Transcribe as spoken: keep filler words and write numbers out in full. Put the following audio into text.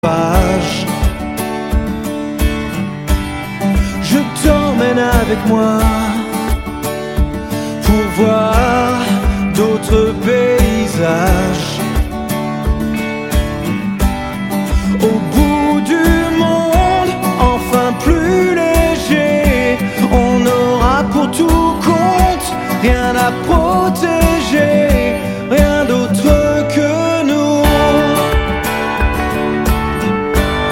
page. Je t'emmène avec moi pour voir d'autres paysages. Au bout du monde, enfin plus léger, on aura pour tout compte rien à protéger.